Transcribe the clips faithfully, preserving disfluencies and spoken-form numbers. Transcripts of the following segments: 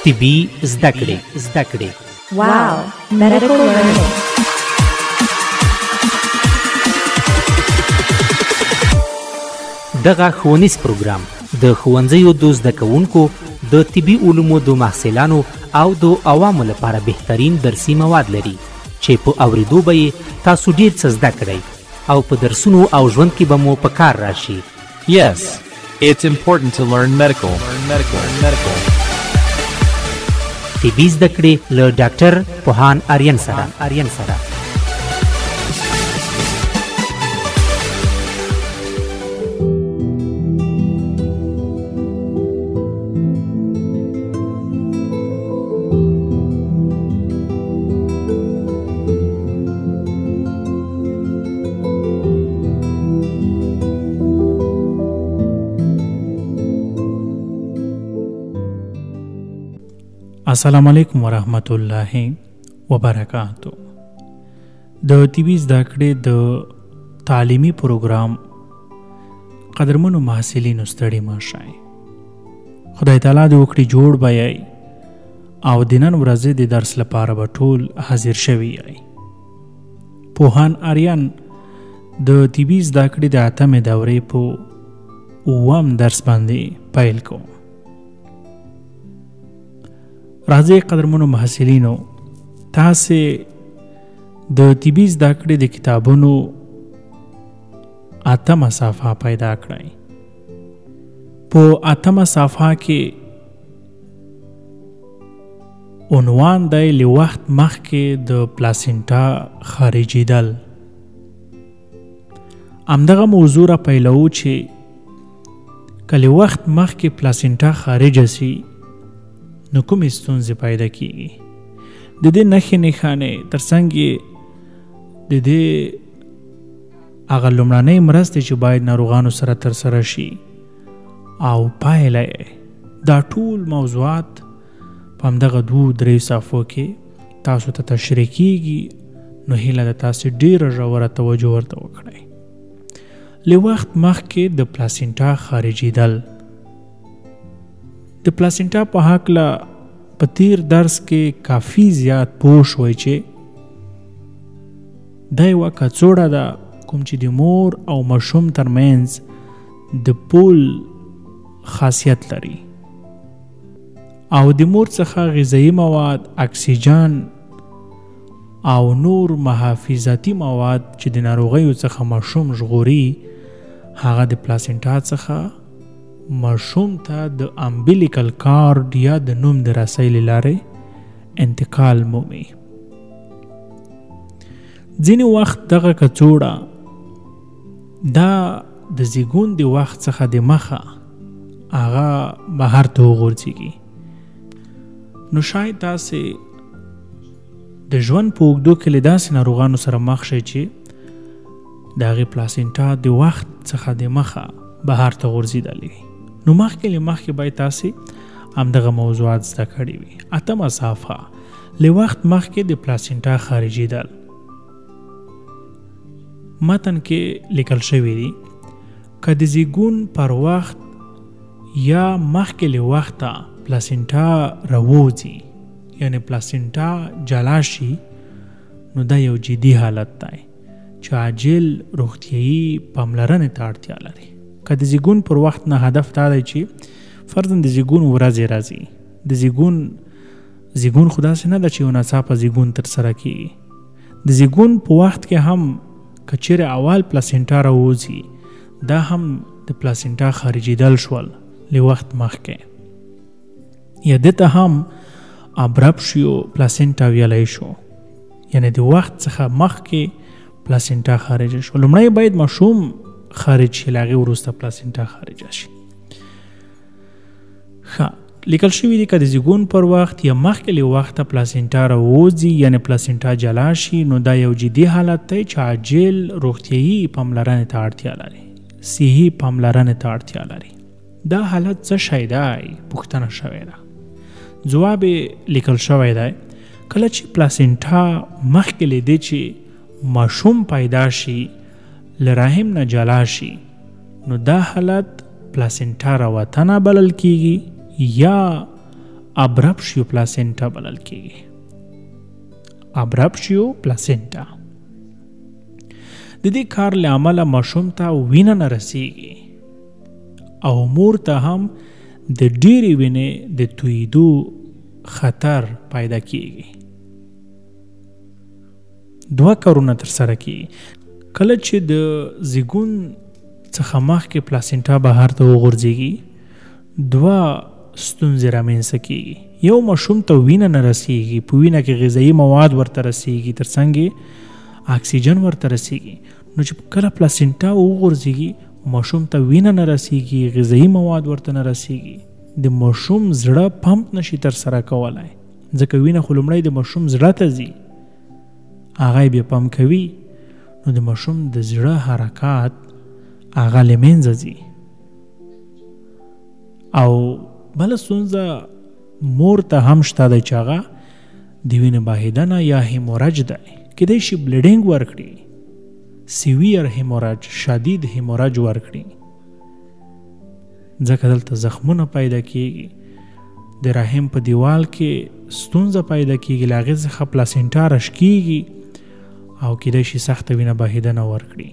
طبي زده کړې زده کړې Wow, medical learning. دغه ښوونیز پروګرام د ښوونځیو د زده کوونکو د طبي علومو د محصلانو او د عوامو لپاره بهترین درسي مواد لري چې په اورېدو به یې تاسو ډېر څه زده کړئ او په درسونو او ژوند کې به مو په کار راشي. Yes, it's important to learn medical. Learn medical. Learn medical. طبي زده کړې له ډاکټر پوهان آریان سره آریان سره السلام علیکم ورحمت الله وبرکاتو. د طبي زده کړې د تعلیمي پروګرام قدرمنو محصلینو ستړي مه شئ. خدای تعالی دې وکړي جوړ به یئ او د نن ورځې د درس لپاره به ټول حاضر شوي یئ. پوهان آریان د طبي زده کړې د اتمې دورې په اووم درس باندې پیل کوم. راځئ قدرمنو محصلینو تاسې د طبي زده کړې د کتابونو اتمه صفحه پیدا کړئ. په اتمه صفحه کې عنوان دی له وخت مخکې د پلاسینټا خارجېدل. همدغه موضوع را پیلوو چې که له وخت مخکې پلاسینټا خارجه سي نو کومې ستونزې پیدا کیږي. د دې نښې نښانې ترڅنګ یې د دې هغه لومړنۍ مرستې چې باید ناروغانو سره ترسره شي او پایله یې دا ټول موضوعات په همدغه دوو درې صفحو کې تاسو ته تشریح کیږي. نو هیله ده تاسې ډېره ژوره توجه ورته وکړئ. له وخت مخکې د پلاسینټا خارجېدل. د پلاسینټا په هکله په تیر درس کې کافي زیات پوه شوئ چې دا یوه کڅوړه ده کوم چې د مور او ماشوم ترمنځ د پول خاصیت لري او د مور څخه غذایي مواد، اکسیجن او نور محافظتي مواد چې د ناروغیو څخه ماشوم ژغوري هغه د پلاسینټا څخه ماشوم ته د امبلیکل کارډ یا د نوم د رسۍ له لارې انتقال مومي. ځینې وخت دغه کڅوړه دا د زیږون د وخت څخه د مخه هغه بهر ته وغورځېږي. نو شاید تاسې د ژوند په اوږدو کې له داسې ناروغانو سره مخ شئ چې د هغې پلاسینټا د وخت څخه د مخه بهر ته غورځېدلی وي. نو مخکې له مخکې باید تاسې همدغه موضوعات زده کړي وي. اتمه صفحه له وخت مخکې د پلاسینټا خارجېدل. متن کې لیکل شوي دي که د زیږون پر وخت یا مخکې له وخته پلاسینټا راوځي یعنی پلاسینټا جلا شي نو دا یو جدي حالت دی چې عاجل روغتیایي پاملرنې ته اړتیا لري. که د زیږون پر وخت نه هدف دا دی چې فرضاً د زیږون ورځې راځي. د زیږون زیږون خو داسې نه ده چې یو ناڅاپه زیږون ترسره کېږي. د زیږون په وخت کې هم که چیرې اول پلاسینټا راوځي دا هم د پلاسینټا خارجېدل شول له وخت مخکې یا دې ته هم ابرپشیو پلاسینټا ویلی شو یعنی د وخت څخه مخکې پلاسینټا خارجه شو. لومړی باید ماشوم خارج شي له هغې وروسته پلاسینټا خارجه شي. ښه لیکل شوي دي که د زیږون پر وخت یا مخکې له وخته پلاسینټا راوځي یعنې پلاسینټا جلا شي نو دا یو جدي حالت دی چې عاجل روغتیایي پاملرنې ته اړتیا لري، صحي پاملرنې ته اړتیا لري. دا حالت څه شی دی؟ پوښتنه شوې ده. ځواب یې لیکل شوی دی کله چې پلاسینټا مخکې له دې چې ماشوم پیدا شي له رحم نه جلا شي نو دا حالت پلاسینټا راوتنه بلل کیږي یا ابرپشیو پلاسینټا بلل کیږي. ابرپشیو پلاسینټا د دې کار له امله ماشوم ته وینه نه رسیږي او مور ته هم د ډېرې وینې د تویدو خطر پیدا کیږي. دوه کارونه ترسره کیږي. کله چې د زیږون څخه مخکې پلاسینټا بهر ته وغورځېږي دوه ستونزې رامنځته کیږي. یو ماشوم ته وینه نه رسیږي، په وینه کې غذایي مواد ورته رسیږي، ترڅنګ اکسیجن ورته رسیږي. نو چې کله پلاسینټا وغورځېږي ماشوم ته وینه نه رسیږي، غذایي مواد ورته نه رسیږي، د ماشوم زړه پمپ نشي ترسره کولی، ځکه وینه خو لومړی د ماشوم زړه ته ځي، هغه یې بیا پمپ کوي، نو د ماشوم د زړه حرکات هغه له منځه ځي. او بله ستونزه مور ته هم شته دی چې هغه د وینې بهېدنه یا هیموراج دی، کیدای شي بلیډینګ ورکړي، سیویر هیموراج، شدید هیموراج ورکړي، ځکه دلته زخمونه پیدا کیږي، د رحم په دیوال کې ستونزه پیدا کیږي، له هغې څخه پلاسینټا رش کیږي او کیدای شي سخته وینه بهېدنه ورکړي.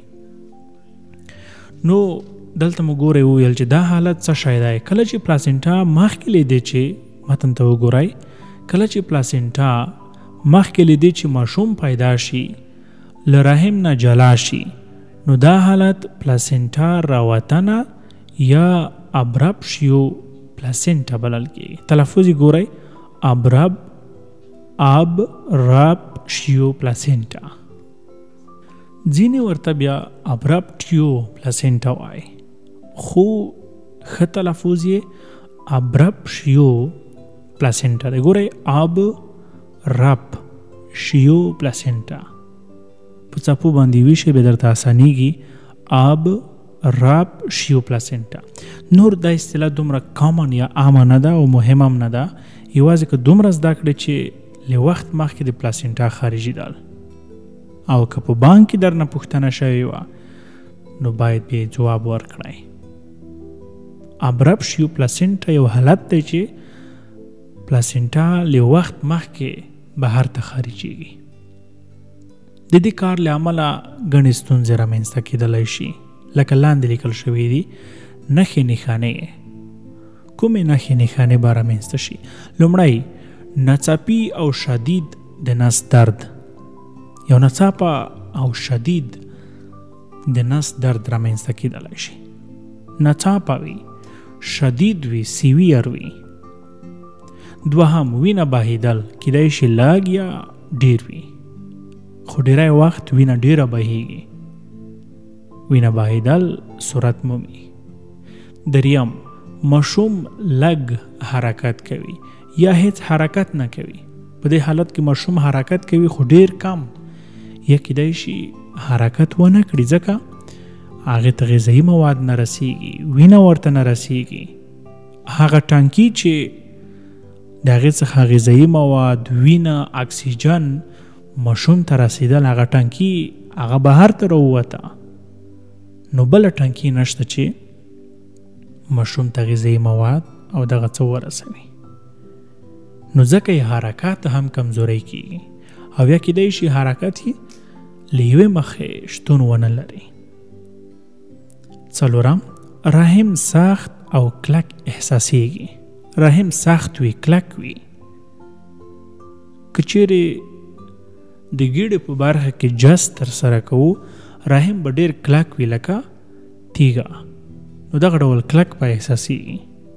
نو دلته مو ګورئ وویل چې دا حالت څه شی دی. کله چې پلاسینټا مخکې له دې چې متن ته وګورئ، کله چې پلاسینټا مخکې له دې چې ماشوم پیدا شي له رحم نه جلا شي، نو دا حالت پلاسینټا راوتنه یا ابرپشیو پلاسینټا بلل کیږي. تلفظ یې ګورئ، ابرب ابرپشیو پلاسینټا. ځینې ورته بیا ابرپټیو پلاسینټا وایي، خو ښه تلفظ یې ابرپشیو پلاسینټا دی. ګورئ، اب رپ شیو پلاسینټا په څپو باندې ویشئ، بیا درته اسانیږي. اب رپ شیو پلاسینټا. نور دا اصطلاح دومره کامن یا عامه نه ده او مهم هم نه ده، یوازې که دومره زده کړئ چې له وخت مخکې د پلاسینټا خارجي دل او که په بانک کې درنه پوښتنه شوې وه نو باید بیا جواب ورکړئ. ابرپشیو پلاسینټا یو حالت دی چې پلاسینټا له وخت مخکې بهر ته خارجېږي. د دې کار له امله ګڼې ستونزې رامنځته کېدلی شي، لکه لاندې لیکل شوي دي نښې نښانې. کومې نښې نښانې به رامنځته شي؟ لومړی ناڅاپي او شدید د نس درد، یو ناڅاپه او شدید د نس درد رامنځته کېدلی شي. ناڅاپه وي، شدید وي، سیویر وي. دوهم وینه بهېدل، کیدای شي لږ یا ډیر وي، خو ډیری وخت وینه ډیره بهیږي. وینه بهېدل صورت مومي. دریم ماشوم لږ حرکت کوي یا هیڅ حرکت نه کوي. په دې حالت کې ماشوم حرکت کوي خو ډیر کم، یا کیدای شي حرکت ونه کړي ځکه هغې ته غذایي مواد نه رسیږي، وینه ورته نه رسیږي. هغه ټانکي چې د هغې څخه غذایي مواد، وینه، اکسیجن ماشوم ته رسیدل، هغه ټانکي هغه بهر ته راووته، نو بله ټانکي نشته چې ماشوم ته غذایي مواد او دغه څه ورسوي. نو ځکه یې حرکات هم کمزوری کیږي او یا کیدای شي حرکت یې له یوې مخې شتون ونه لري. څلورم رحم سخت او کلک احساسیږي. رحم سخت وي، کلک وي. که چیرې د ګیډې په برخه کې جس ترسره کوو، رحم به ډېر کلک وي لکه تیږه، نو دغه ډول کلک به احساسیږي.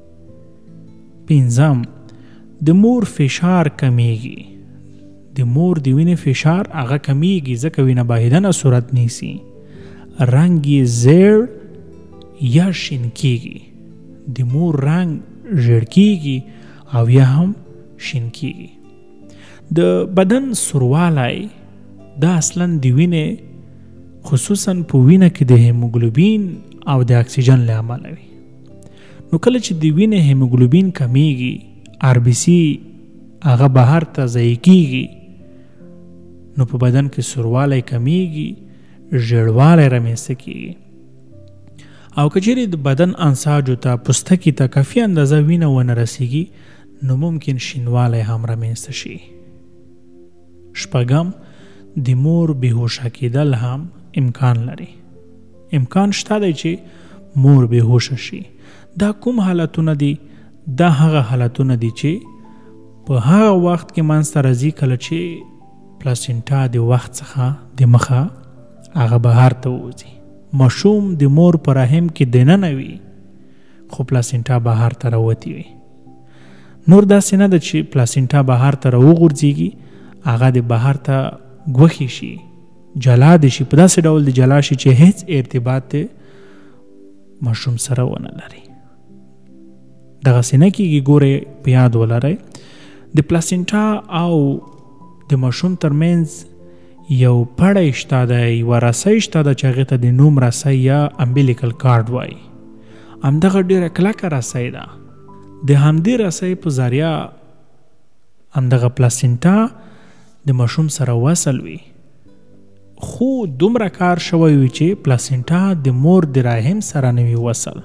پنځم د مور فشار کمیږي. د مور د وینې فشار هغه کمیږي ځکه وینه بهېدنه صورت نیسي. رنګ یې زیړ یا شین کیږي. د مور رنګ ژیړ کیږي او یا هم شین کیږي. د بدن سوروالی دا اصلا د وینې خصوصا په وینه کې د هیموګلوبین او د اکسیجن له امله وي. نو کله چې د وینې هیموګلوبین کمیږي، آر بی سی هغه بهر ته ضایع کیږي، نو په بدن کې سوروالی کمیږي، ژیړوالی رامنځته کیږي. او که چیرې د بدن انساجو ته، پوستکي ته کافي اندازه وینه ونه رسیږي، نو ممکن شینوالی هم رامنځته شي. شپږم د مور بېهوشه کېدل هم امکان لري. امکان شته دی چې مور بېهوشه شي. دا کوم حالتونه دي؟ دا هغه حالتونه دي چې په هغه وخت کې منځته راځي کله چې پلاسینټا د وخت څخه د مخه هغه بهر ته وځي. ماشوم د مور په رحم کې دننه وي خو پلاسینټا بهر ته راوتې وي. نور داسې نه ده چې پلاسینټا بهر ته راوغورځېږي، هغه د بهر ته ګوښې شي، جلا دې شي، په داسې ډول د جلا شي چې هیڅ ارتباط د ماشوم سره ونه لري. دغسې نه کېږي. ګورئ په یاد ولرئ د پلاسینټا او د ماشوم ترمنځ یو پړی شته ده، یوه رسۍ شته ده چې هغې ته د نوم رسۍ یا امبلیکل کارډ وایي. همدغه ډېره کلکه رسۍ ده. د همدې رسۍ په ذریعه همدغه پلاسینټا د ماشوم سره وصل وي. خو دومره کار شوی وي چې پلاسینټا د مور د رحم سره نه وي وصل.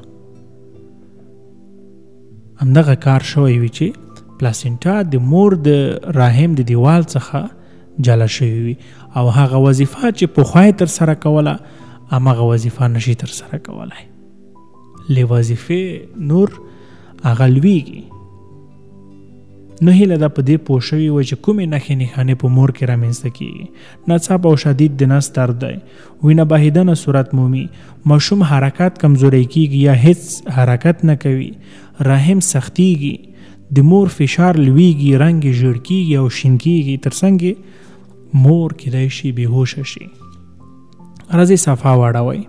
همدغه کار شوی وي چې پلاسینټا د مور د رحم د دیوال څخه جلا شوی وي او هغه وظیفه چې پخوا یې ترسره کوله همغه وظیفه نشي ترسره کولی. له وظیفې نور هغه لویږي. نو هیله ده په دې پوه شوي وه چې کومې نښې نښانې په مور کې رامنځته کېږي. ناڅاپه او شدید د نس درد دی، وینه بهېدنه صورت مومي، ماشوم حرکت کمزوری کېږي یا هیڅ حرکت نه کوي، رحم سختېږي، د مور فشار لویږي، رنګ یې ژیړ کېږي او شین کېږي، تر څنګ مور کېدای شي بېهوشه شي. راځئ صفحه واړوئ.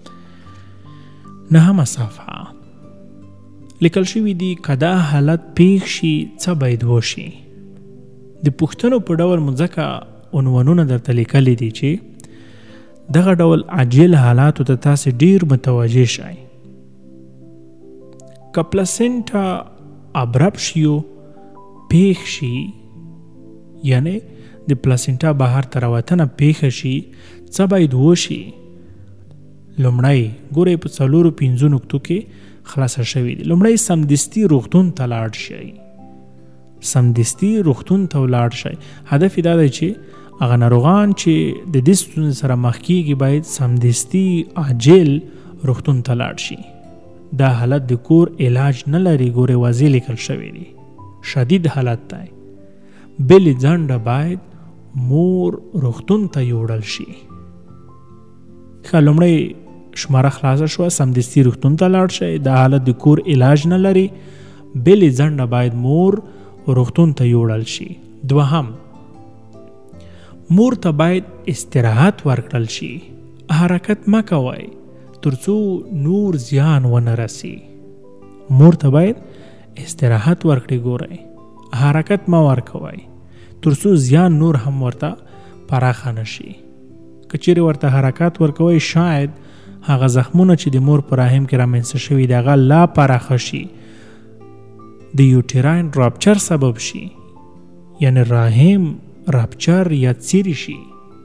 نهمه صفحه لیکل شوي دي که دا حالت پیښ شي څه باید وشي. د پوښتنو په ډول مو ځکه عنوانونه درته لیکلي دي چې دغه ډول عاجل حالاتو ته تاسې ډیر متوجه شئ. که پلاسینټا ابرپشیو پیښ شي، یعنی د پلاسینټا بهر ته راوتنه پیښه شي، څه باید وشي؟ لومړی ګورئ په څلورو پنځو نقطو کې خلاصه شوي دي. لومړی سمدستي روغتون ته لاړ شئ. سمدستي روغتون ته ولاړ شئ. هدف یې دا دی چې هغه ناروغان چې د دې ستونزې سره مخ کېږي باید سمدستي عاجل روغتون ته لاړ شي. دا حالت د کور علاج نه لري. ګورئ واضح لیکل شوي دي. شدید حالت دی. بلې ځنډه باید مور روغتون ته یوړل شي. ښه، لومړی شماره خلاصه شوه، سمدستي روغتون ته لاړ شئ. دا حالت د کور علاج نه لري. بلې ځنډه باید مور روغتون ته یوړل شي. دوهم، مور ته باید استراحت ورکړل شي. حرکت مه کوئ ترڅو نور زیان ونه رسي. مور ته باید استراحت ورکړئ. ګورئ حرکت مه ورکوئ ترڅو زیان نور هم ورته پراخه نشي. که چیرې ورته حرکت ورکوئ شاید هغه زخمونه چې د مور په رحم کې رامنځته شوي د هغه لا پراخه شي، د یوټراین راپچر سبب شي، یعنی رحم راپچر یا څیرې شي.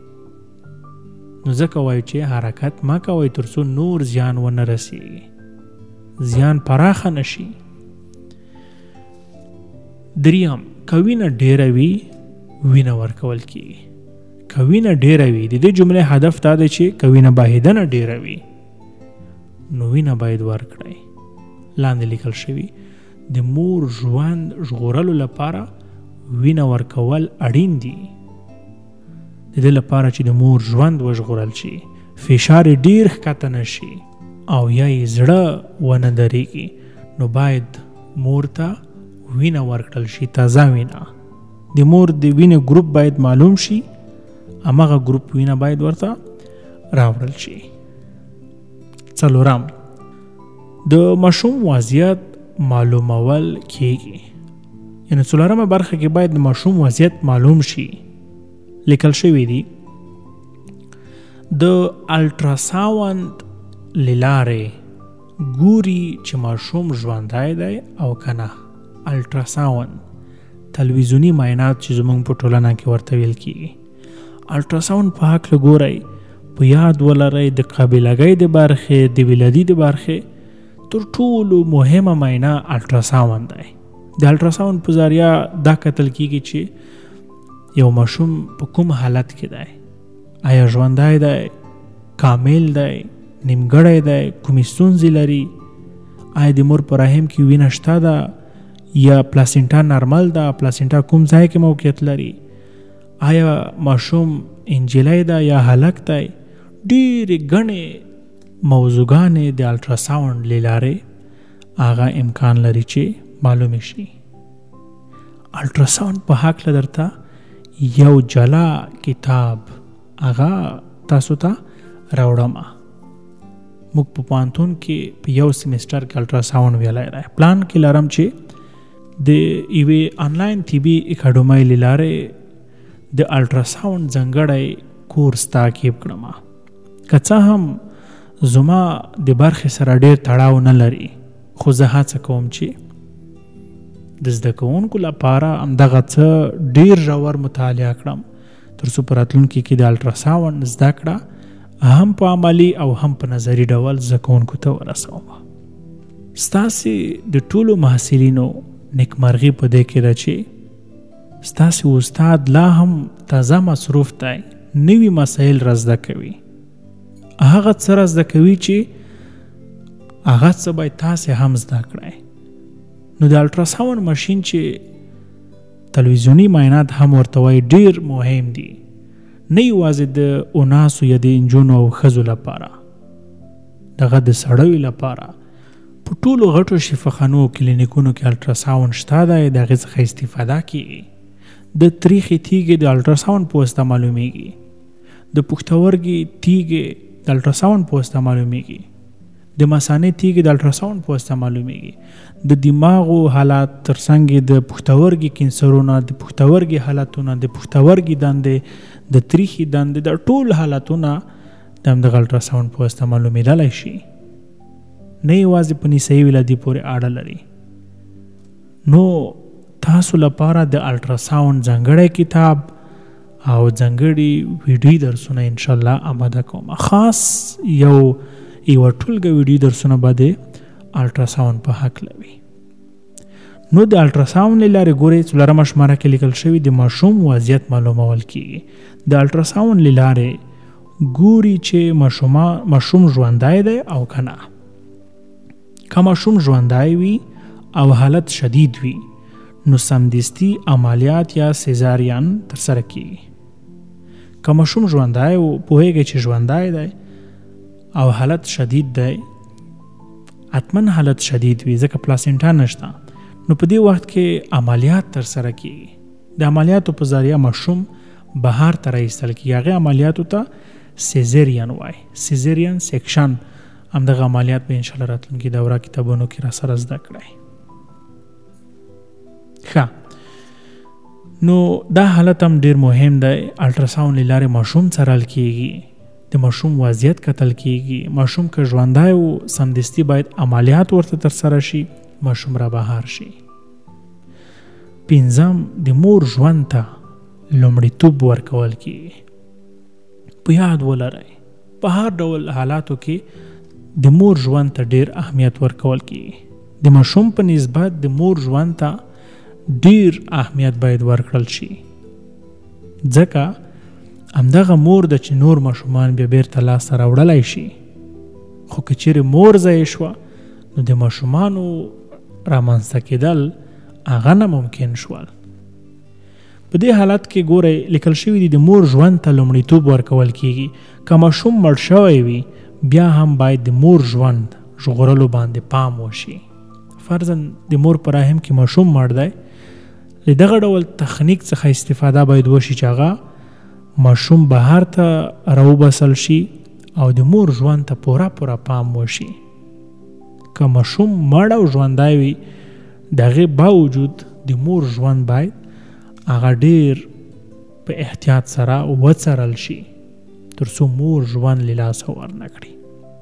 نو ځکه وایو چې حرکت مه کوئ ترڅو نور زیان ونه رسیږي، زیان پراخه نشي. دریم، که وینه ډیره وي وینه ورکول کېږي. که وینه ډیره وي، د دې جملې هدف دا دی چې که وینه بهېدنه ډیره وي نو وینه باید ورکړئ. لاندې لیکل شوي د مور ژوند ژغورلو لپاره وینه ورکول اړین دي. د دې لپاره چې د مور ژوند وژغورل شي، فشار یې ډیر ښکته نشي او یا یې زړه ونه درېږي، نو باید مور ته وینه ورکړل شي، تازه وینه. د مور د وینې ګروپ باید معلوم شي، همغه ګروپ وینه باید ورته راوړل شي. څلورم، د ماشوم وضعیت معلومول کېږي. یعنی څلورمه برخه کې باید د ماشوم وضعیت معلوم شي. لیکل شوي دي د الټراساوند له لارې ګوري چې ماشوم ژوندی دی او که نه. الټراساوند تلویزیوني معاینات چې زموږ په ټولنه کې ورته ویل کېږي. الټراساوند په هکله ګورئ، په یاد ولرئ د قابلګۍ د برخې، د ولادي د برخې تر ټولو مهمه معاینه الټراساوند دی. د الټراساوند په ذریعه دا کتل کیږي چې یو ماشوم په کوم حالت کې دی، آیا ژوندی دی، کامل دی، نیمګړی دی، کومې ستونزې لري، آیا د مور په رحم کې وینه شته ده یا پلاسینټا نارمل ده، پلاسینټا کوم ځای کې موقعیت لري، آیا ماشوم انجلی ده یا هلک دی. ډېرې ګڼې موضوعګانې د الټراساوند له لارې هغه امکان لري چې معلومې شي. الټراساوند په هکله درته یو جلا کتاب هغه تاسو ته راوړم. موږ په پوهنتون کې په یو سیمسټر کې الټراساوند ویلی دی. پلان کې لرم چې د یوې آنلاین طبي اکاډمۍ له لارې د الټراساوند ځانګړی کورس تعقیب کړم. که څه هم زما د برخې سره ډېر تړاو نه لري، خو زه هڅه کوم چې د زده کوونکو لپاره همدغه څه ډېر ژور مطالعه کړم تر څو په راتلونکي کې د الټراساوند زده کړه هم په عملي او هم په نظري ډول زده کوونکو ته ورسوم. ستاسې د ټولو محصلینو نیکمرغي په دې کې ده چې ستاسې استاد لا هم تازه مصروف دی، نوي مسایل را زده کوي. هغه څه را زده کوي چې هغه څه باید تاسې هم زده کړئ. نو د الټراساوند ماشین چې تلویزیوني معاینات هم ورته وایي ډېر مهم دي، نه یوازې د اناسو یا د انجونو او ښځو لپاره، دغه د سړیو لپاره. په ټولو غټو شفاخانو او کلینیکونو کې الټراساوند شته دی، د هغې څخه استفاده کیږي. د تریخې تیږې د الټراساوند په واسطه معلومیږي، د پښتورګي تیږې د الټراساوند په واسطه معلومیږي، د مثانې تیږې د الټراساوند په واسطه معلومیږي، د دماغو حالات ترڅنګ د پښتورګي کینسرونه، د پښتورګي حالتونه، د پښتورګي دندې، د تریخې دندې، د ټول حالتونه د همدغه الټراساوند په واسطه معلومیدلی شي، نه یوازې په نسایي ولادي پورې اړه لري. نو تاسو لپاره د الټراساوند ځانګړی کتاب او ځانګړي ویډیو درسونه انشاءالله آماده کوم. خاص یو یوه ټولګه ویډیو درسونه به د الټراساوند په هکله وي. نو د الټراساوند له لارې ګورئ څلورمه شماره کې لیکل شوي د ماشوم وضعیت معلومول کیږي. د الټراساوند له لارې ګوري چې ماشوم ژوندی دی او که نه. که ماشوم ژوندی وي او حالت شدید وي نو سمدستي عملیات یا سیزارین ترسره کیږي. که ماشوم ژوندی و پوهیږي چې ژوندی دی او حالت شدید دی، حتما حالت شدید وي ځکه پلاسینټا نشته، نو په دې وخت کې عملیات ترسره کیږي. د عملیاتو په ذریعه ماشوم بهر ته راایستل کیږي. هغې عملیاتو ته سیزرین وایي، سیزرین سیکشن. همدغه عملیات به انشاءالله راتلونکي دوره کتابونو کې را سره زده کړئ. ښه، نو دا حالت هم ډېر مهم دی. الټراساوند له لارې ماشوم څارل کیږي، د ماشوم وضعیت کتل کیږي. ماشوم که ژوندی و سمدستي باید عملیات ورته ترسره شي، ماشوم را بهر شي. پنځم، د مور ژوند ته لومړیتوب ورکول کیږي. په یاد ولرئ په هر ډول حالاتو کې د مور ژوند ته ډېر اهمیت ورکول کیږي. د ماشوم په نسبت د مور ژوند ته ډیر اهمیت باید ورکړل شي، ځکه همدغه مور د چې نور ماشومان بیا بیرته لاسته راوړلی شي. خو که چیرې مور ضایع شوه نو د ماشومانو رامنځته کېدل هغه نه ممکن شول. په دې حالت کې ګورئ لیکل شوي دي د مور ژوند ته لومړیتوب ورکول کیږي. که ماشوم مړ شوی وي بیا هم باید د مور ژوند ژغورلو باندې پام وشي. فرضاً د مور په رحم کې ماشوم مړ دی، له دغه ډول تخنیک څخه استفاده باید وشي چې هغه ماشوم بهر ته راوباسل شي او د مور ژوند ته پوره پوره پام وشي. که ماشوم مړ او ژوندی وي د هغې باوجود د مور ژوند باید هغه ډیر په احتیاط سره وڅارل شي تر څو مور ژوند له لاسه ورنه کړي.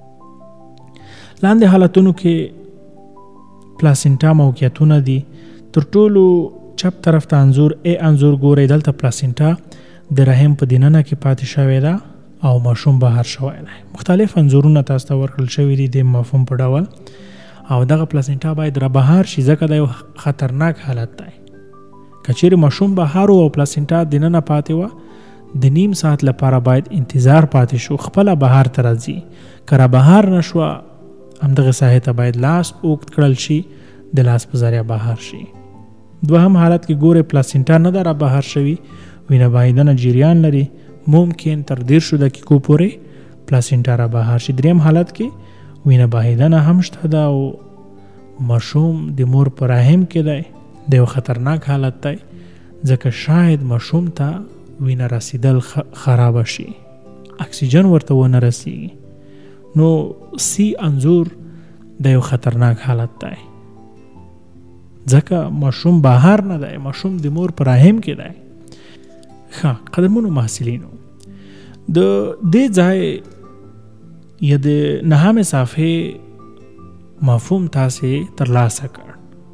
لاندې حالتونو کې پلاسینټا موقعیتونه دي. تر ټولو چپ طرف ته انځور ای انځور ګورئ، دلته پلاسینټا د رحم په دننه کې پاتې شوې ده او ماشوم بهر شوی دی. مختلف انځورونه تاسو ته ورکړل شوي دي د مفهوم په ډول. او دغه پلاسینټا باید را بهر شي ځکه دا یو خطرناک حالت دی. که چیرې ماشوم بهر او پلاسینټا دننه پاتې وه د نیم ساعت لپاره باید انتظار پاتې شو خپله بهر ته راځي. که را بهر نه شوه همدغه ساحې ته باید لاس اوږد کړل شي د لاس په ذریعه بهر شي. دوهم حالت کې ګورې پلاسینټا نه ده را بهر شوي وینه بهیدنه جریان لري ممکن تر دیرشو دقیقو پورې پلاسینټا را بهر شي. دریم حالت کې وینه بهیدنه هم شته ده او ماشوم د مور په رحم کې دی د یو خطرناک حالت دی ځکه شاید ماشوم ته وینه رسیدل خراب شي اکسیجن ورته ونه رسیږي. نو سی انظور د یو خطرناک حالت دی ځکه ماشوم بهر نه دی ماشوم د مور په رحم کې دی. ښه قدرمنو محصلینو د دې ځای یا د نهمې صفحې مفهوم تاسې ترلاسه کړ.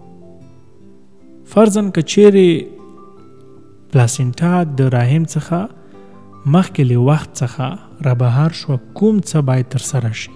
فرضاً که چیرې پلاسینټا د رحم څخه مخکې له وخت څخه را بهر شوه کوم څه باید ترسره شي.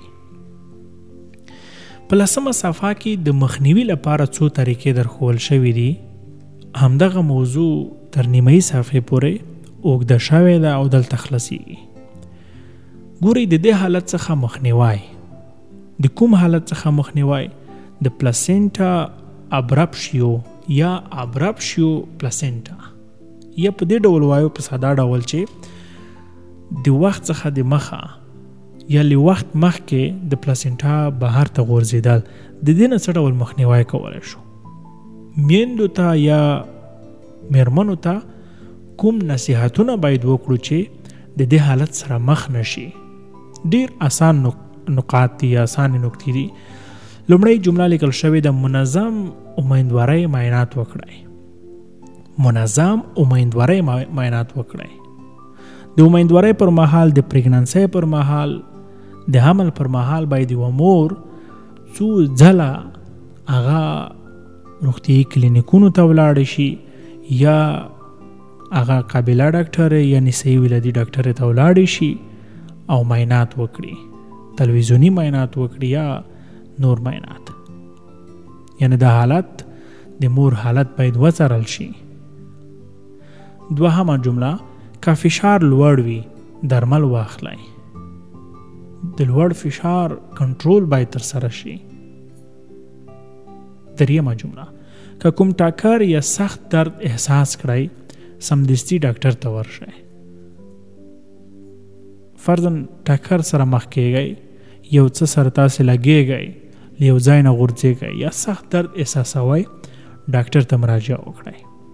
په لسمه صفحه کې د مخنیوي لپاره څو طریقې درښودل شوي دي. همدغه موضوع تر نیمایي صفحې پورې اوږده شوې ده او دلته خلاصیږي. ګورئ د دې حالت څخه مخنیوی د کوم حالت څخه مخنیوی د پلاسینټا ابرپشیو یا ابرپشیو پلاسینټا یا په دې ډول وایو په ساده ډول چې د وخت څخه د مخه یا له وخت مخکې د پلاسینټا بهر ته غورځېدل د دې نه څه ډول مخنیوی کولی شو. میندو ته یا میرمنو ته کوم نصیحتونه باید وکړو چې د دې حالت سره مخ نشي. ډیر آسان نقاط دي یا آسان نکتې دي. لومړی جمله لیکل شوې ده منظم امیندوارۍ معاینات وکړئ. منظم امیندوارۍ معاینات وکړئ. د امیندوارۍ پر مهال د پریګننسۍ پر مهال د حمل پر مهال باید یوه مور څو ځله هغه روغتیایي کلینیکونو ته ولاړ شي یا هغه قابله ډاکټر یا نسایي ولادي ډاکټر ته ولاړ شي او معاینات وکړي تلویزیوني معاینات وکړي یا نور معاینات. یعنی د حالت د مور حالت باید وڅارل شي. دوهمه جمله که فشار لوړ وي درمل واخلئ. د لوړ فشار کنټرول باید ترسره شي. دریمه جمله که کوم ټاکر یا سخت درد احساس کړئ سمدستي ډاکټر ته ورشئ. فرضاً ټاکر سره مخ کېږئ یو څه سره تاسې لګېږئ له یو ځای نه غورځېږئ یا سخت درد احساسوئ ډاکټر ته مراجعه وکړئ.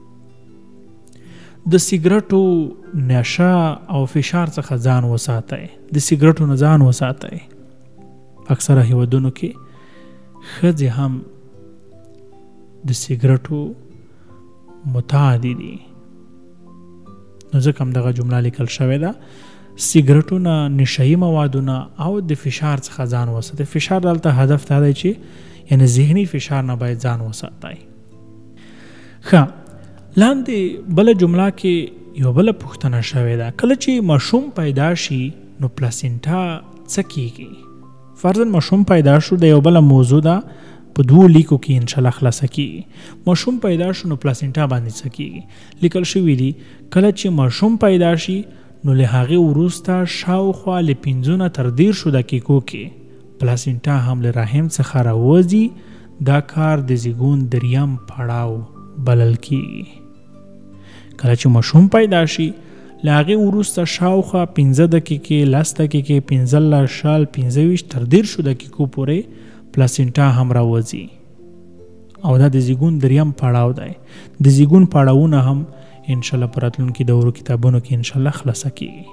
د سیګرټو نشه او فشار څخه ځان وساتئ. د سیګرټو نه ځان وساتئ. اکثره هیوادونو کې ښځې هم د سیګرټو متعدي دي. نو ځکه همدغه جمله لیکل شوې ده سیګرټونه نشهیي موادونه او د فشار څخه ځان وساتئ. فشار دلته هدف دا دی چې یعنی ذهني فشار نه باید ځان وساتئ. ښه لاندې بله جمله کې یو بله پوښتنه شوې ده کله چې ماشوم پیدا شي نو پلاسینټا څه کیږي. فرضاً ماشوم پیدا شو د یو بله موضوع ده په دوو لیکو کې انشاءالله خلاصه کیږي. ماشوم پیدا شو نو پلاسینټا باندې څه کیږي. لیکل شوي دي کله چې ماشوم پیدا شي نو له هغې وروسته شاوخوا له پنځو نه تر دیرشو دقیقو کې پلاسینټا هم له رحم څخه راوځي. دا کار د زیږون دریم پړاو بلل کیږي. کله چې ماشوم پیدا شي له هغې وروسته شاوخوا پنځه دقیقې لس دقیقې پنځلس شل پنځه ویشت تر دیرشو دقیقو پورې پلاسینټا هم راوځي او دا د زیږون دریم پړاو دی. د زیږون پړاوونه هم انشاءالله په راتلونکي دورو کتابونو کې انشاءالله خلاصه کیږي.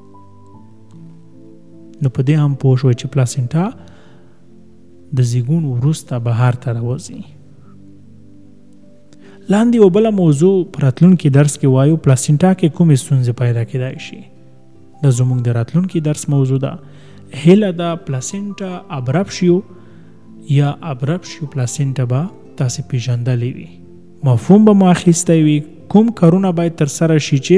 نو په دې هم پوه شوئ چې پلاسینټا د زیږون وروسته بهر ته راوځي. لاندې یو بله موضوع په راتلونکي درس کې وایو پلاسینټا کې کومې ستونزې پیدا کېدای شي. دا زموږ د راتلونکي درس موضوع ده. هیله ده پلاسینټا ابرپشیو یا ابرپشیو پلاسینټا به تاسې پیژندلی وي. مفهوم به مو اخیستی وي کوم کارونه باید ترسره شي چې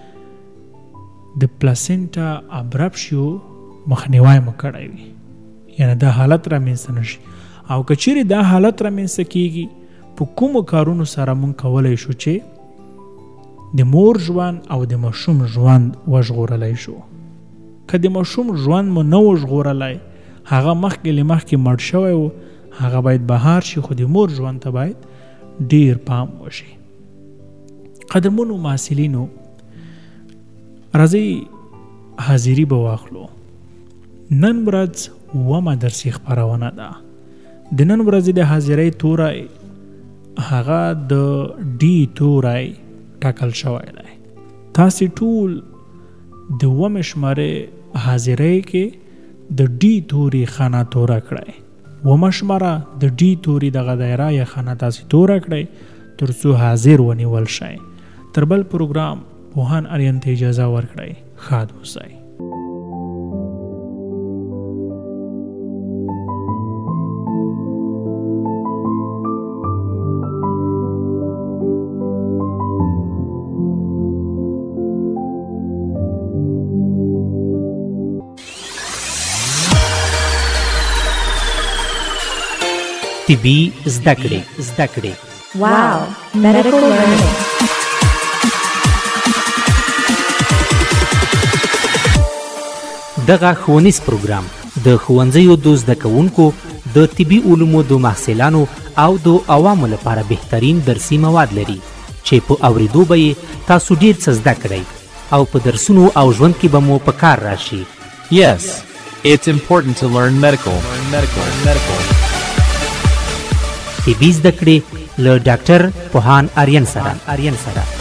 د پلاسینټا ابرپشیو مخنیوی مو کړی وي. یعنی دا حالت رامنځته نشي او که چیرې دا حالت رامنځته کیږي په کومو کارونو سره موږ کولی شو چې د مور ژوند او د ماشوم ژوند وژغورلی شو. که د ماشوم ژوند مو نه وژغورلی هغه مخکې له مخکې مړ شوی و هغه باید بهار شي خو د مور ژوند ته باید ډیر پام وشي. قدرمنو محصلینو راځئ حاضري به واخلو. نن ورځ اوومه درسي خپرونه ده. د نن ورځې د حاضرۍ توری هغه د ډي توری ټاکل شوی دی. تاسې ټول د اوومې شمارې حاضرۍ کې د ډي توري خانه توره کړئ. اوومه شماره د ډي توري دغه دایره یا خانه تاسې توره کړئ تر څو حاضر ونیول شئ. تر بل پروګرام پوهان اریان ته اجازه ورکړئ. ښاد اوسئ. طبي زده کړې زده کړې Wow, medical learning. دغه ښوونیز پروګرام د ښوونځیو د زده کوونکو د طبي علومو د محصلانو او د عوامو لپاره بهترین درسي مواد لري چې په اورېدو به یې تاسو ډېر څه زده کړئ او په درسونو او ژوند کې به مو په کار راشي. Yes, it's important to learn medical. Learn medical. Learn medical. طبي زده کړې له ډاکټر پوهان اریان سره اریان سره